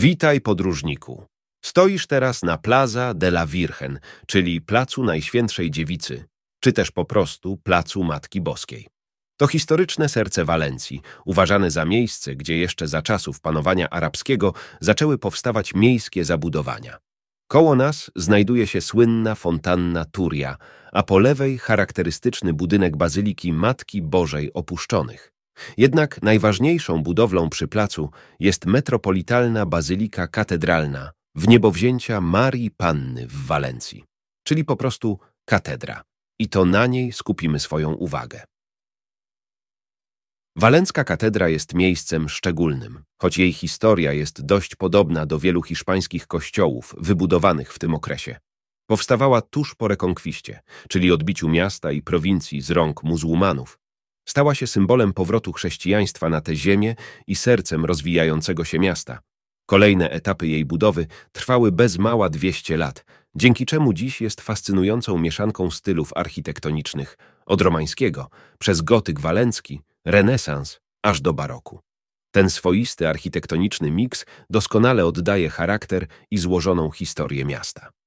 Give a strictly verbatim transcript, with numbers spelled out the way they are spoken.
Witaj, podróżniku. Stoisz teraz na Plaza de la Virgen, czyli Placu Najświętszej Dziewicy, czy też po prostu Placu Matki Boskiej. To historyczne serce Walencji, uważane za miejsce, gdzie jeszcze za czasów panowania arabskiego zaczęły powstawać miejskie zabudowania. Koło nas znajduje się słynna fontanna Turia, a po lewej charakterystyczny budynek Bazyliki Matki Bożej Opuszczonych. Jednak najważniejszą budowlą przy placu jest metropolitalna Bazylika Katedralna Wniebowzięcia Marii Panny w Walencji, czyli po prostu katedra. I to na niej skupimy swoją uwagę. Walencka katedra jest miejscem szczególnym, choć jej historia jest dość podobna do wielu hiszpańskich kościołów wybudowanych w tym okresie. Powstawała tuż po rekonkwiście, czyli odbiciu miasta i prowincji z rąk muzułmanów. Stała się symbolem powrotu chrześcijaństwa na tę ziemię i sercem rozwijającego się miasta. Kolejne etapy jej budowy trwały bez mała dwieście lat, dzięki czemu dziś jest fascynującą mieszanką stylów architektonicznych, od romańskiego, przez gotyk walencki, renesans, aż do baroku. Ten swoisty architektoniczny miks doskonale oddaje charakter i złożoną historię miasta.